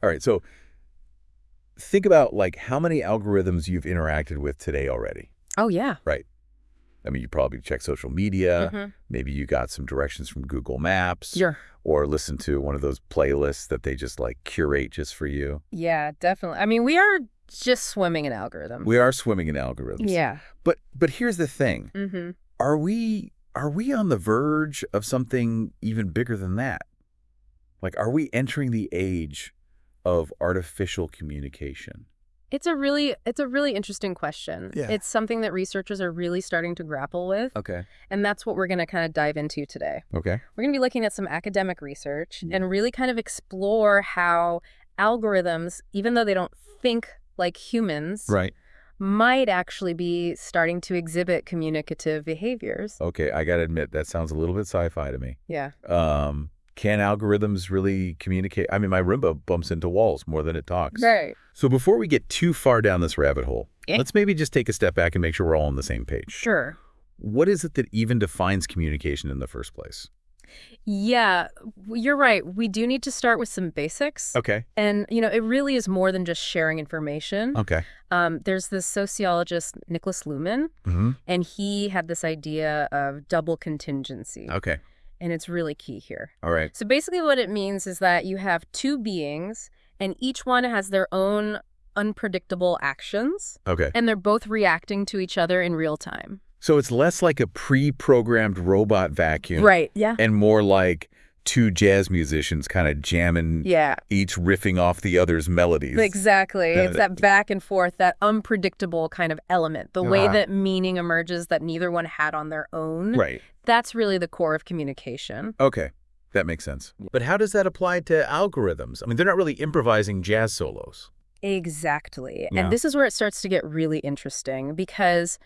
All right. So think about like how many algorithms you've interacted with today already. Oh, yeah. Right. I mean, you probably check social media. Mm-hmm. Maybe you got some directions from Google Maps. Sure. Or listen to one of those playlists that they just like curate just for you. Yeah, definitely. I mean, we are just swimming in algorithms. We are swimming in algorithms. Yeah. But here's the thing. Mm-hmm. Are we on the verge of something even bigger than that? Like, are we entering the age of artificial communication? It's a really interesting question. Yeah. It's something that researchers are really starting to grapple with. Okay. And that's what we're going to kind of dive into today. Okay. We're going to be looking at some academic research and really kind of explore how algorithms, even though they don't think like humans, Right. might actually be starting to exhibit communicative behaviors. Okay, I gotta admit, that sounds a little bit sci-fi to me. Yeah. Can algorithms really communicate? I mean, my Roomba bumps into walls more than it talks. Right. So before we get too far down this rabbit hole, Yeah. let's maybe just take a step back and make sure we're all on the same page. Sure. What is it that even defines communication in the first place? Yeah, you're right. We do need to start with some basics. Okay. And, it really is more than just sharing information. Okay. There's this sociologist, Niklas Luhmann, Mm-hmm. and he had this idea of double contingency. Okay. And it's really key here. All right. So basically what it means is that you have two beings, and each one has their own unpredictable actions. Okay. And they're both reacting to each other in real time. So it's less like a pre-programmed robot vacuum. Right, yeah. And more like two jazz musicians kind of jamming, Yeah. each riffing off the other's melodies. Exactly. It's that back and forth, that unpredictable kind of element, the way that meaning emerges that neither one had on their own. Right. That's really the core of communication. Okay. That makes sense. But how does that apply to algorithms? I mean, they're not really improvising jazz solos. Exactly. Yeah. And this is where it starts to get really interesting because,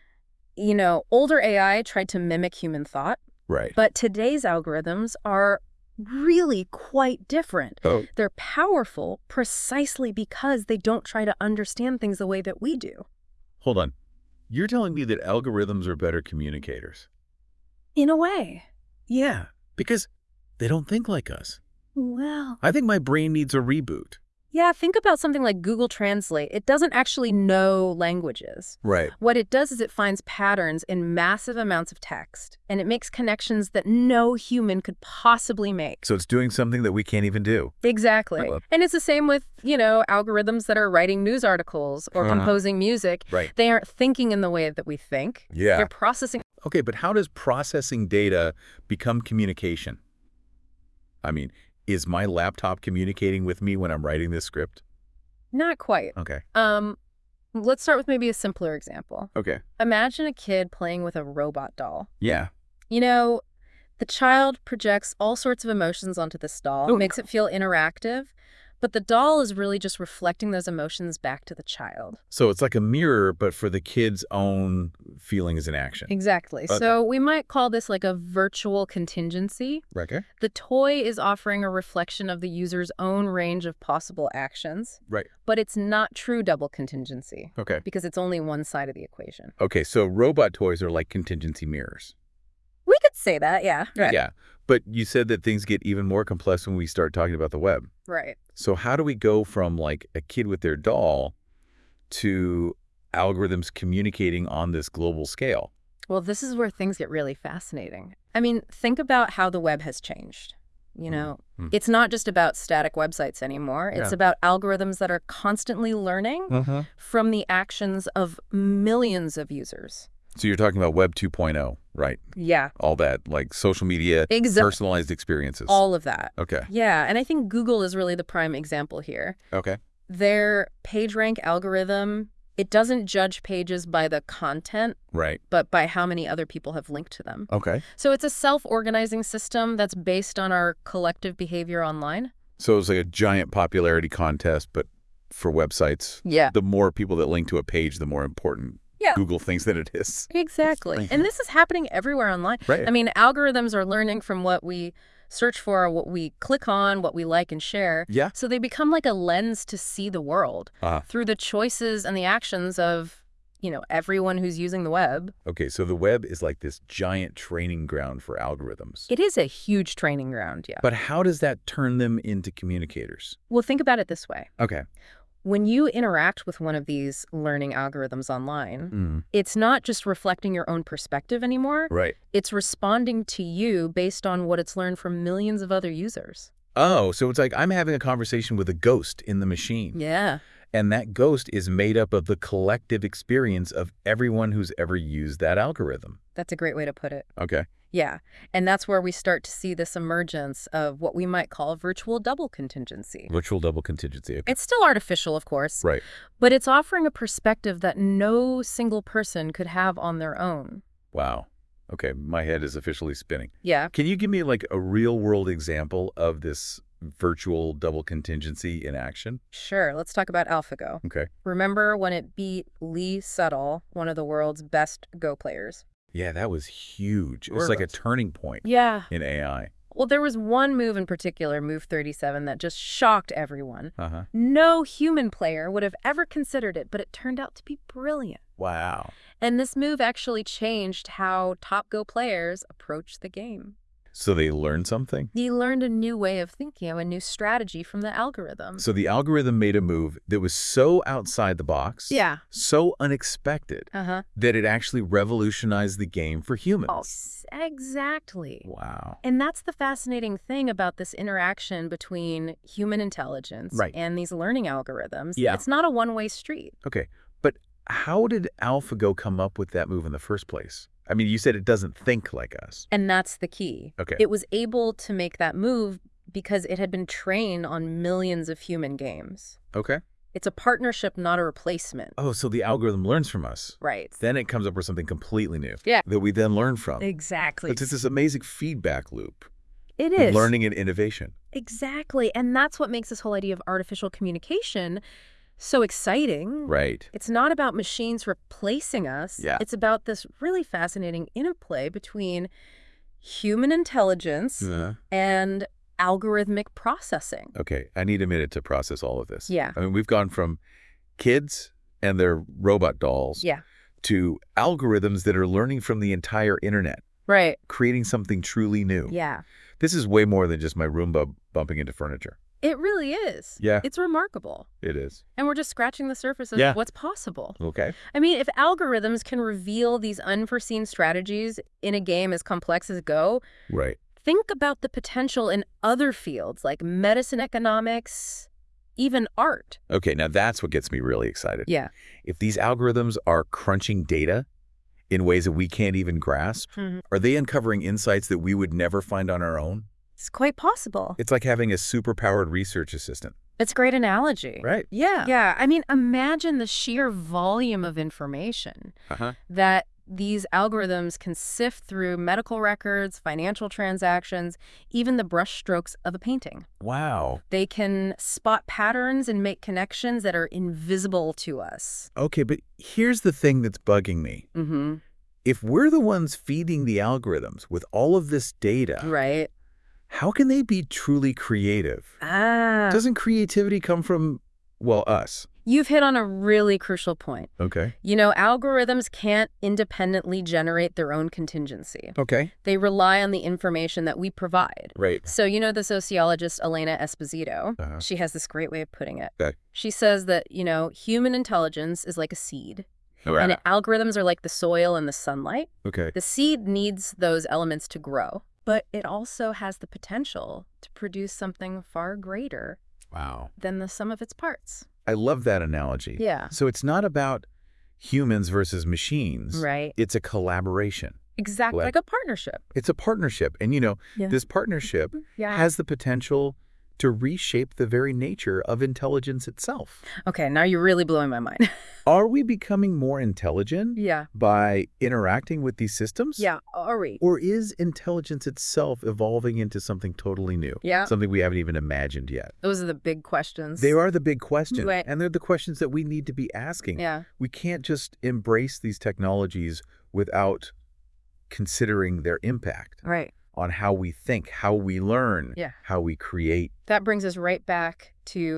older AI tried to mimic human thought, Right. but today's algorithms are really quite different. Oh. They're powerful precisely because they don't try to understand things the way that we do. Hold on. You're telling me that algorithms are better communicators? In a way. Yeah, because they don't think like us. Well, I think my brain needs a reboot. yeah, think about something like Google Translate. It doesn't actually know languages. Right. What it does is it finds patterns in massive amounts of text, and it makes connections that no human could possibly make. So it's doing something that we can't even do. Exactly. Well, And it's the same with, algorithms that are writing news articles or composing music. Right. They aren't thinking in the way that we think. Yeah. They're processing. Okay, but how does processing data become communication? I mean, is my laptop communicating with me when I'm writing this script? Not quite. Okay. Let's start with maybe a simpler example. Okay. Imagine a kid playing with a robot doll. Yeah. The child projects all sorts of emotions onto this doll, makes it feel interactive, but the doll is really just reflecting those emotions back to the child. So it's like a mirror, but for the kid's own feelings and action. Exactly. Okay. So we might call this like a virtual contingency. Okay. The toy is offering a reflection of the user's own range of possible actions, Right. but it's not true double contingency Okay. because it's only one side of the equation. Okay, so robot toys are like contingency mirrors. We could say that, yeah. Yeah. But you said that things get even more complex when we start talking about the web. Right. So how do we go from like a kid with their doll to algorithms communicating on this global scale? Well, this is where things get really fascinating. I mean, think about how the web has changed. It's not just about static websites anymore. It's Yeah. about algorithms that are constantly learning from the actions of millions of users. So you're talking about Web 2.0, right? Yeah. All that, like social media, personalized experiences. All of that. Okay. Yeah, and I think Google is really the prime example here. Okay. Their PageRank algorithm, it doesn't judge pages by the content, Right. but by how many other people have linked to them. Okay. So it's a self-organizing system that's based on our collective behavior online. So it's like a giant popularity contest, but for websites. Yeah. The more people that link to a page, the more important Yeah. Google thinks that it is. Exactly. And this is happening everywhere online. Right. I mean, algorithms are learning from what we search for, what we click on, what we like and share. Yeah. So they become like a lens to see the world Uh-huh. through the choices and the actions of, everyone who's using the web. Okay, so the web is like this giant training ground for algorithms. It is a huge training ground, yeah. But how does that turn them into communicators? Well, think about it this way. Okay. When you interact with one of these learning algorithms online, Mm. it's not just reflecting your own perspective anymore. Right. It's responding to you based on what it's learned from millions of other users. Oh, so it's like I'm having a conversation with a ghost in the machine. Yeah. And that ghost is made up of the collective experience of everyone who's ever used that algorithm. That's a great way to put it. Okay. Yeah. And that's where we start to see this emergence of what we might call virtual double contingency. Virtual double contingency. Okay. It's still artificial, of course, Right. but it's offering a perspective that no single person could have on their own. Wow. Okay, my head is officially spinning. Yeah. Can you give me like a real-world example of this virtual double contingency in action? Sure. Let's talk about AlphaGo. Okay. Remember when it beat Lee Sedol, one of the world's best Go players? Yeah, that was huge. It was like a turning point Yeah. in AI. Well, there was one move in particular, Move 37, that just shocked everyone. Uh-huh. No human player would have ever considered it, but it turned out to be brilliant. Wow. And this move actually changed how top Go players approach the game. So they learned something? He learned a new way of thinking, a new strategy from the algorithm. So the algorithm made a move that was so outside the box, Yeah. so unexpected, Uh-huh. that it actually revolutionized the game for humans. Exactly. Wow. And that's the fascinating thing about this interaction between human intelligence Right. and these learning algorithms. Yeah. It's not a one-way street. Okay, but how did AlphaGo come up with that move in the first place? I mean, you said it doesn't think like us. And that's the key. Okay. It was able to make that move because it had been trained on millions of human games. Okay. It's a partnership, not a replacement. Oh, so the algorithm learns from us. Right. Then it comes up with something completely new. Yeah. That we then learn from. Exactly. It's this amazing feedback loop. It of is. Learning and innovation. Exactly. And that's what makes this whole idea of artificial communication so exciting. Right. It's not about machines replacing us. Yeah. It's about this really fascinating interplay between human intelligence and algorithmic processing. Okay, I need a minute to process all of this. Yeah. I mean, we've gone from kids and their robot dolls Yeah. to algorithms that are learning from the entire internet, Right. creating something truly new. Yeah. This is way more than just my Roomba bumping into furniture. It really is. Yeah. It's remarkable. It is. And we're just scratching the surface of Yeah. what's possible. Okay. I mean, if algorithms can reveal these unforeseen strategies in a game as complex as Go, Right. think about the potential in other fields like medicine, economics, even art. Okay, now that's what gets me really excited. Yeah. If these algorithms are crunching data in ways that we can't even grasp, are they uncovering insights that we would never find on our own? It's quite possible. It's like having a superpowered research assistant. It's a great analogy. Right. Yeah. Yeah. I mean, imagine the sheer volume of information Uh-huh. that these algorithms can sift through: medical records, financial transactions, even the brushstrokes of a painting. Wow. They can spot patterns and make connections that are invisible to us. Okay, but here's the thing that's bugging me. Mm-hmm. If we're the ones feeding the algorithms with all of this data, Right. how can they be truly creative? Ah. Doesn't creativity come from, well, us? You've hit on a really crucial point. Okay. Algorithms can't independently generate their own contingency. Okay. They rely on the information that we provide. Right. So, the sociologist Elena Esposito, Uh-huh. she has this great way of putting it. Okay. She says that, human intelligence is like a seed, All and right. algorithms are like the soil and the sunlight. Okay. The seed needs those elements to grow, but it also has the potential to produce something far greater Wow. than the sum of its parts. I love that analogy. Yeah. So it's not about humans versus machines. Right. It's a collaboration. Exactly. Like a partnership. It's a partnership. And, Yeah. this partnership Yeah. has the potential to reshape the very nature of intelligence itself. Okay, now you're really blowing my mind. Are we becoming more intelligent Yeah. by interacting with these systems? Yeah, are we? Or is intelligence itself evolving into something totally new? Yeah. Something we haven't even imagined yet? Those are the big questions. They are the big questions. Right. And they're the questions that we need to be asking. Yeah. We can't just embrace these technologies without considering their impact Right. on how we think, how we learn, Yeah. how we create. That brings us right back to,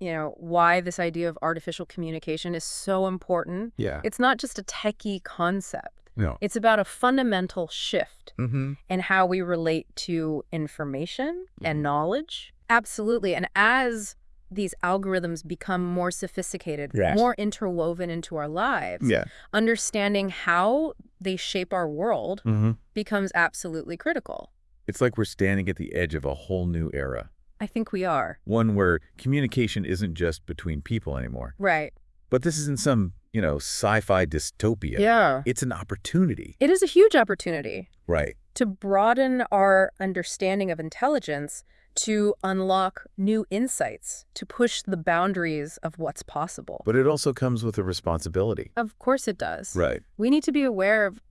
why this idea of artificial communication is so important. Yeah. It's not just a techie concept. No. It's about a fundamental shift Mm-hmm. in how we relate to information and knowledge. Absolutely. And as these algorithms become more sophisticated, Yes. more interwoven into our lives, Yeah. understanding how they shape our world Mm-hmm. becomes absolutely critical. It's like we're standing at the edge of a whole new era. I think we are. One where communication isn't just between people anymore. Right. But this isn't some, sci-fi dystopia. Yeah. It's an opportunity. It is a huge opportunity Right. to broaden our understanding of intelligence, to unlock new insights, to push the boundaries of what's possible. But it also comes with a responsibility. Of course it does. Right. We need to be aware of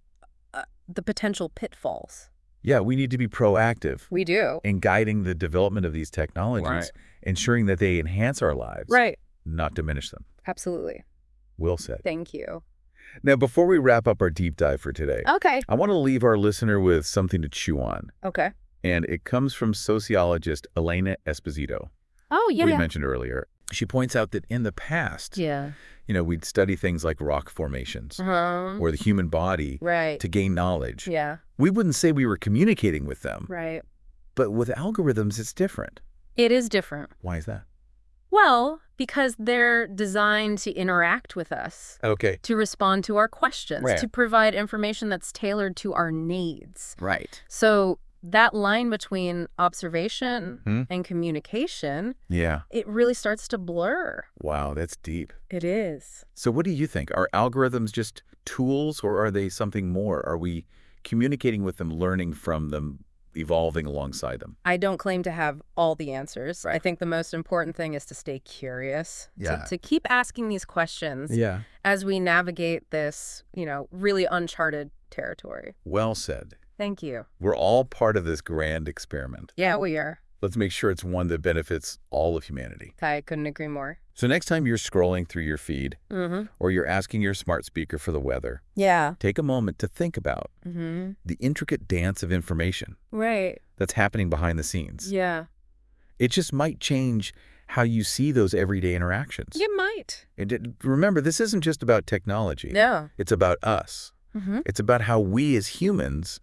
the potential pitfalls. Yeah, we need to be proactive We do. in guiding the development of these technologies, Right. ensuring that they enhance our lives, Right. not diminish them. Absolutely. Well said. Thank you. Now, before we wrap up our deep dive for today, Okay. I want to leave our listener with something to chew on. Okay. And it comes from sociologist Elena Esposito, Oh, yeah. we mentioned earlier. She points out that in the past, Yeah. we'd study things like rock formations Uh-huh. or the human body Right. to gain knowledge. Yeah. We wouldn't say we were communicating with them, Right. but with algorithms, it's different. It is different. Why is that? Well, because they're designed to interact with us, Okay. to respond to our questions, Right. to provide information that's tailored to our needs. Right. So that line between observation Hmm? and communication, Yeah. it really starts to blur. Wow, that's deep. It is. So what do you think? Are algorithms just tools or are they something more? Are we communicating with them, learning from them, evolving alongside them? I don't claim to have all the answers. Right. I think the most important thing is to stay curious, Yeah. to keep asking these questions Yeah. as we navigate this, really uncharted territory. Well said. Thank you. We're all part of this grand experiment. Yeah, we are. Let's make sure it's one that benefits all of humanity. I couldn't agree more. So next time you're scrolling through your feed Mm-hmm. or you're asking your smart speaker for the weather, Yeah. take a moment to think about Mm-hmm. the intricate dance of information Right. that's happening behind the scenes. Yeah. It just might change how you see those everyday interactions. You might. Remember, this isn't just about technology. No. It's about us. Mm-hmm. It's about how we as humans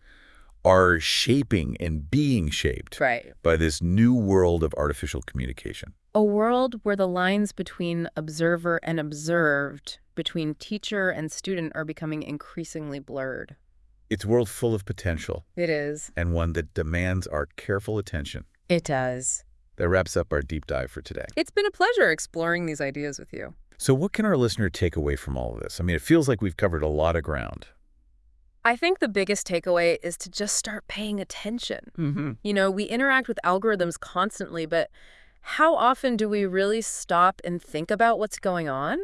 are shaping and being shaped Right. by this new world of artificial communication. A world where the lines between observer and observed, between teacher and student, are becoming increasingly blurred. It's a world full of potential It is. and one that demands our careful attention. It does. That wraps up our deep dive for today. It's been a pleasure exploring these ideas with you. So what can our listener take away from all of this? I mean, it feels like we've covered a lot of ground. I think the biggest takeaway is to just start paying attention. Mm-hmm. We interact with algorithms constantly, but how often do we really stop and think about what's going on?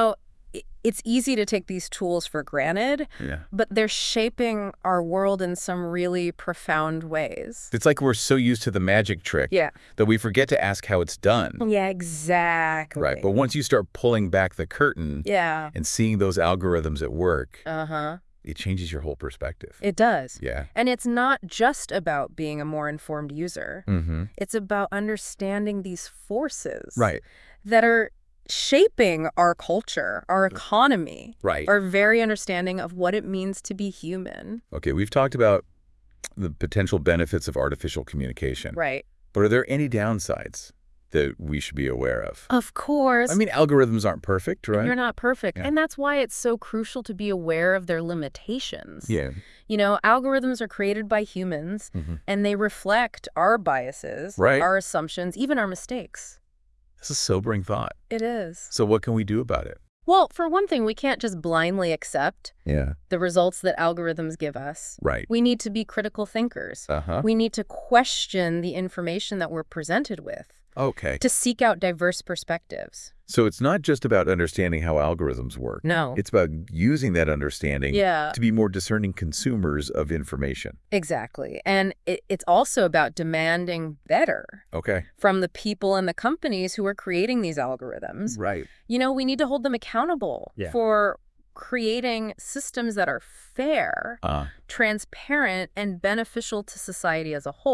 It's easy to take these tools for granted, Yeah. but they're shaping our world in some really profound ways. It's like we're so used to the magic trick Yeah. that we forget to ask how it's done. Yeah, exactly. Right. But once you start pulling back the curtain Yeah. and seeing those algorithms at work, Uh-huh. it changes your whole perspective. It does. Yeah. And it's not just about being a more informed user. Mm-hmm. It's about understanding these forces Right. that are shaping our culture, our economy, Right. our very understanding of what it means to be human. Okay, we've talked about the potential benefits of artificial communication. Right. But are there any downsides that we should be aware of? Of course. I mean, algorithms aren't perfect, right? You're not perfect. Yeah. And that's why it's so crucial to be aware of their limitations. Yeah. Algorithms are created by humans, Mhm. and they reflect our biases, Right. our assumptions, even our mistakes. It's a sobering thought. It is. So what can we do about it? Well, for one thing, we can't just blindly accept Yeah. the results that algorithms give us. Right. We need to be critical thinkers. Uh-huh. We need to question the information that we're presented with, Okay. to seek out diverse perspectives. So it's not just about understanding how algorithms work. No. It's about using that understanding Yeah, to be more discerning consumers of information. exactly. And it's also about demanding better Okay. from the people and the companies who are creating these algorithms. Right. We need to hold them accountable Yeah. for creating systems that are fair, transparent, and beneficial to society as a whole.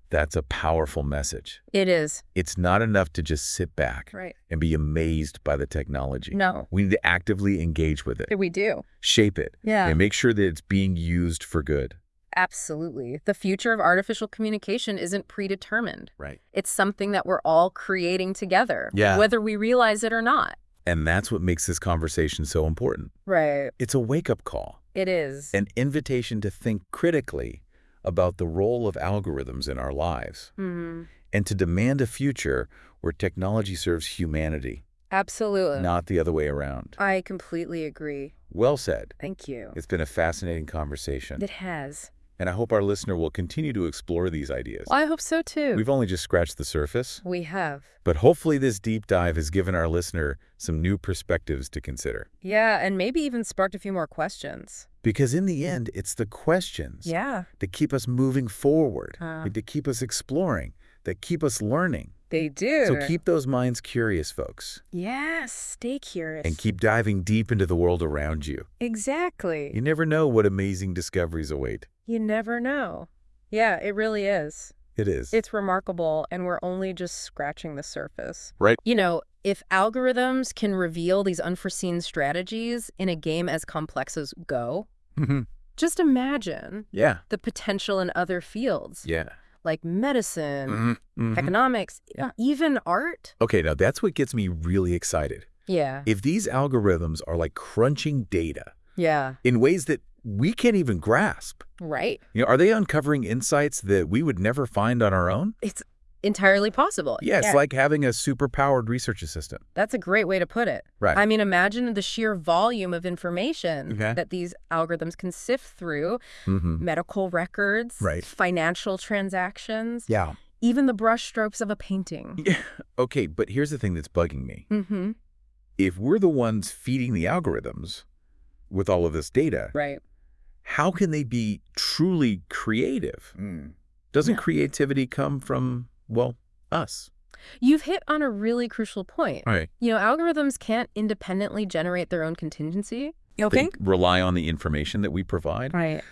That's a powerful message. It is. It's not enough to just sit back Right. and be amazed by the technology. No. We need to actively engage with it, We do. shape it, Yeah. and make sure that it's being used for good. Absolutely. The future of artificial communication isn't predetermined. Right. It's something that we're all creating together, Yeah. whether we realize it or not. And that's what makes this conversation so important. Right. It's a wake-up call, It is. an invitation to think critically about the role of algorithms in our lives, Mm-hmm. and to demand a future where technology serves humanity, Absolutely. not the other way around. I completely agree. Well said. Thank you. It's been a fascinating conversation, It has. and I hope our listener will continue to explore these ideas. Well, I hope so too. We've only just scratched the surface, We have. but hopefully this deep dive has given our listener some new perspectives to consider. Yeah, and maybe even sparked a few more questions. Because in the end, it's the questions Yeah, that keep us moving forward, Uh. that keep us exploring, that keep us learning. they do. So keep those minds curious, folks, Yes, stay curious. and keep diving deep into the world around you. Exactly. You never know what amazing discoveries await. You never know. Yeah, it really is. It is. It's remarkable, and we're only just scratching the surface. Right. You know, if algorithms can reveal these unforeseen strategies in a game as complex as Go, Mhm. just imagine Yeah. the potential in other fields, Yeah. like medicine, Mhm. Mhm. economics, Yeah. even art. Okay, now that's what gets me really excited. Yeah. If these algorithms are like crunching data Yeah. in ways that we can't even grasp, Right. are they uncovering insights that we would never find on our own? It's entirely possible. Yeah, it's like having a super-powered research assistant. That's a great way to put it. Right. I mean, imagine the sheer volume of information Okay. that these algorithms can sift through. Mm-hmm. Medical records, Right. financial transactions, Yeah. even the brushstrokes of a painting. Yeah. Okay, but here's the thing that's bugging me. Mm-hmm. If we're the ones feeding the algorithms with all of this data, Right. how can they be truly creative? Doesn't Yeah. creativity come from, well, us? You've hit on a really crucial point. Right. You know, algorithms can't independently generate their own contingency. You They rely on the information that we provide. Right.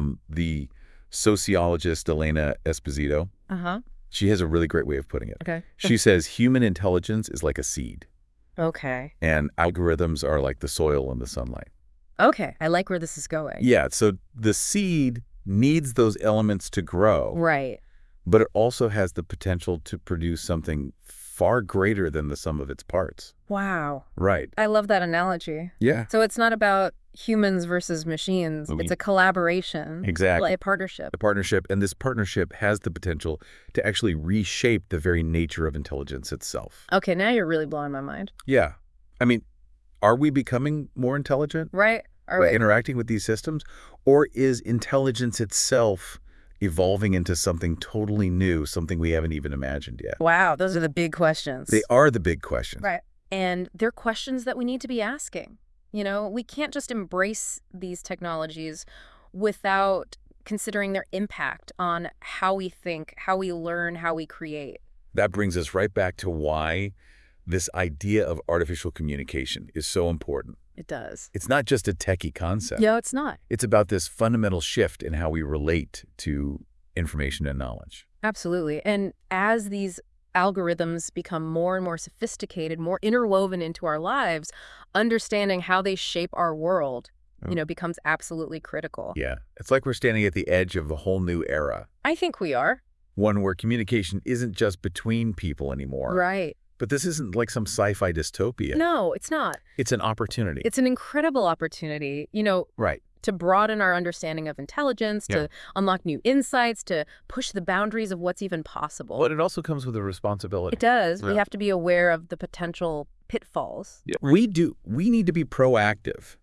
The sociologist Elena Esposito, Uh-huh. she has a really great way of putting it. Okay. She says human intelligence is like a seed, Okay. and algorithms are like the soil and the sunlight. Okay. I like where this is going. Yeah, so the seed needs those elements to grow, Right. but it also has the potential to produce something far greater than the sum of its parts. Wow. Right. I love that analogy. Yeah. So it's not about humans versus machines. I mean- It's a collaboration. Exactly. A partnership. The partnership, and this partnership has the potential to actually reshape the very nature of intelligence itself. Okay, now you're really blowing my mind. Yeah. I mean, are we becoming more intelligent Right? Are by we? interacting with these systems? Or is intelligence itself evolving into something totally new, something we haven't even imagined yet? Wow, those are the big questions. They are the big questions. Right. And they're questions that we need to be asking. You know, we can't just embrace these technologies without considering their impact on how we think, how we learn, how we create. That brings us right back to why this idea of artificial communication is so important. It does. It's not just a techie concept. No, it's not. It's about this fundamental shift in how we relate to information and knowledge. Absolutely. And as these algorithms become more and more sophisticated, more interwoven into our lives, understanding how they shape our world, you know, becomes absolutely critical. Yeah. It's like we're standing at the edge of a whole new era. I think we are. One where communication isn't just between people anymore. Right. But this isn't like some sci-fi dystopia. No, it's not. It's an opportunity. It's an incredible opportunity, you know, right. to broaden our understanding of intelligence, Yeah. to unlock new insights, to push the boundaries of what's even possible. But it also comes with a responsibility. It does. We Yeah. have to be aware of the potential pitfalls. Yeah. We need to be proactive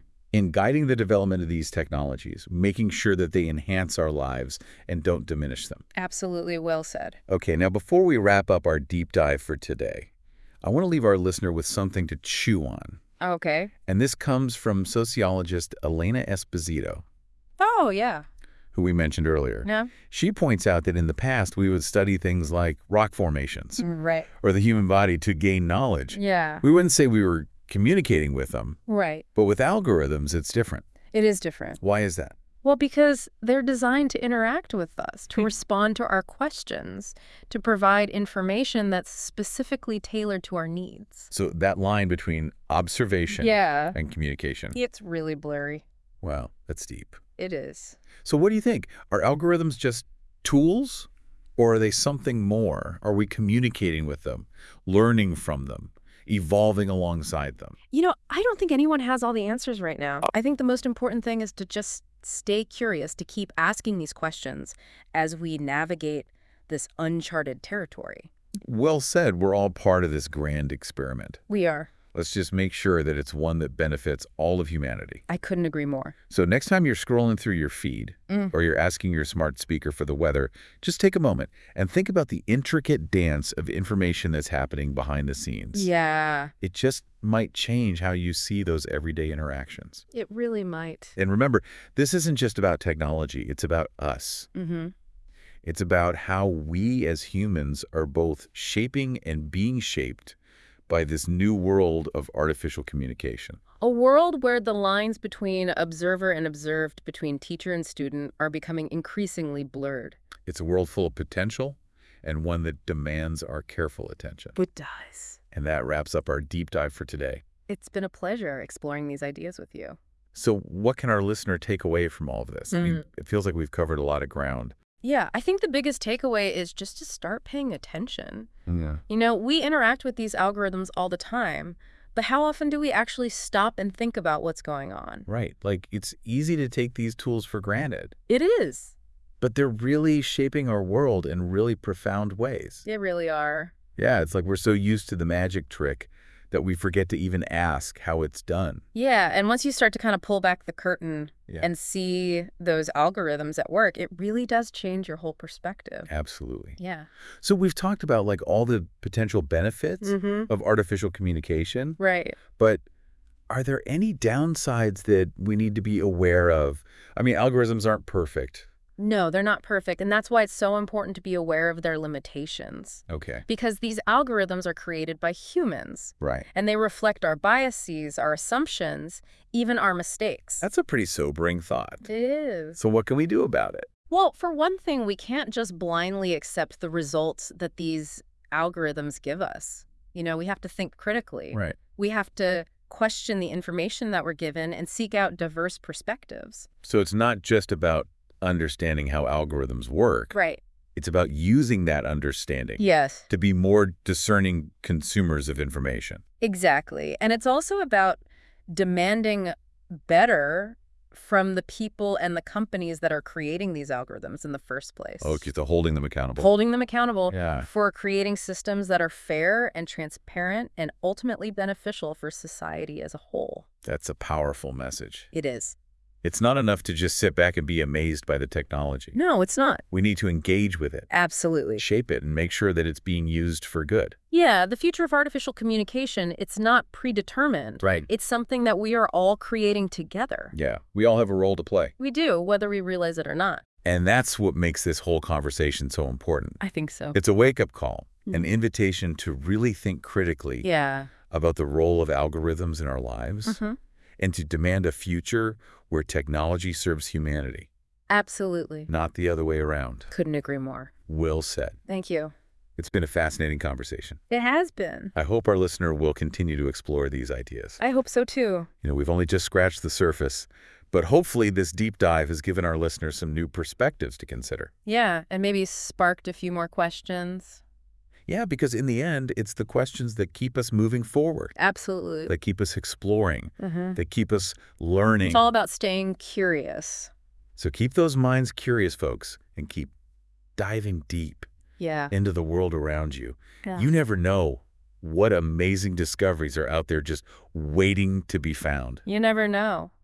in guiding the development of these technologies, making sure that they enhance our lives and don't diminish them. Absolutely well said. Okay, now before we wrap up our deep dive for today, I want to leave our listener with something to chew on. Okay. And this comes from sociologist Elena Esposito, Oh, yeah. who we mentioned earlier. Yeah. She points out that in the past, we would study things like rock formations Right. or the human body to gain knowledge. Yeah. We wouldn't say we were communicating with them, Right. but with algorithms, it's different. It is different. Why is that? Well, because they're designed to interact with us, to respond to our questions, to provide information that's specifically tailored to our needs. So that line between observation Yeah. and communication. It's really blurry. Wow, that's deep. It is. So what do you think? Are algorithms just tools, or are they something more? Are we communicating with them, learning from them, evolving alongside them? I don't think anyone has all the answers right now. I think the most important thing is to just stay curious, to keep asking these questions as we navigate this uncharted territory. Well said. We're all part of this grand experiment. We are. Let's just make sure that it's one that benefits all of humanity. I couldn't agree more. So next time you're scrolling through your feed or you're asking your smart speaker for the weather, just take a moment and think about the intricate dance of information that's happening behind the scenes. Yeah, It just might change how you see those everyday interactions. it really might. And remember, this isn't just about technology. It's about us. Mm-hmm. It's about how we as humans are both shaping and being shaped by this new world of artificial communication. A world where the lines between observer and observed, between teacher and student, are becoming increasingly blurred. It's a world full of potential and one that demands our careful attention. It does. And that wraps up our deep dive for today. It's been a pleasure exploring these ideas with you. So what can our listener take away from all of this? I mean, it feels like we've covered a lot of ground. Yeah, I think the biggest takeaway is just to start paying attention. Yeah. We interact with these algorithms all the time, but how often do we actually stop and think about what's going on? Right. Like, it's easy to take these tools for granted, It is. but they're really shaping our world in really profound ways. They really are. Yeah, it's like we're so used to the magic trick that we forget to even ask how it's done. Yeah, and once you start to kind of pull back the curtain Yeah. and see those algorithms at work, it really does change your whole perspective. Absolutely. Yeah. So we've talked about like all the potential benefits Mm-hmm. of artificial communication, Right. but are there any downsides that we need to be aware of? I mean, algorithms aren't perfect. No, they're not perfect, and that's why it's so important to be aware of their limitations. Okay. Because these algorithms are created by humans, Right. and they reflect our biases, our assumptions, even our mistakes. That's a pretty sobering thought. It is. So what can we do about it? Well, for one thing, we can't just blindly accept the results that these algorithms give us. We have to think critically. Right. We have to question the information that we're given and seek out diverse perspectives. So it's not just about understanding how algorithms work. Right. It's about using that understanding Yes. to be more discerning consumers of information. Exactly. And it's also about demanding better from the people and the companies that are creating these algorithms in the first place. Okay, so holding them accountable. Holding them accountable Yeah. for creating systems that are fair and transparent and ultimately beneficial for society as a whole. That's a powerful message. It is. It's not enough to just sit back and be amazed by the technology. No, it's not. We need to engage with it, Absolutely. shape it, and make sure that it's being used for good. Yeah, the future of artificial communication, it's not predetermined. Right. It's something that we are all creating together. Yeah, we all have a role to play. We do, whether we realize it or not. And that's what makes this whole conversation so important. I think so. It's a wake-up call, an invitation to really think critically Yeah. about the role of algorithms in our lives and to demand a future where technology serves humanity, Absolutely. not the other way around. Couldn't agree more. Well said. Thank you. It's been a fascinating conversation. It has been. I hope our listener will continue to explore these ideas. I hope so too. We've only just scratched the surface, but hopefully this deep dive has given our listeners some new perspectives to consider. Yeah, and maybe sparked a few more questions. Yeah, because in the end, it's the questions that keep us moving forward, Absolutely. that keep us exploring, that keep us learning. It's all about staying curious. So keep those minds curious, folks, and keep diving deep Yeah. into the world around you. Yeah. You never know what amazing discoveries are out there just waiting to be found. You never know.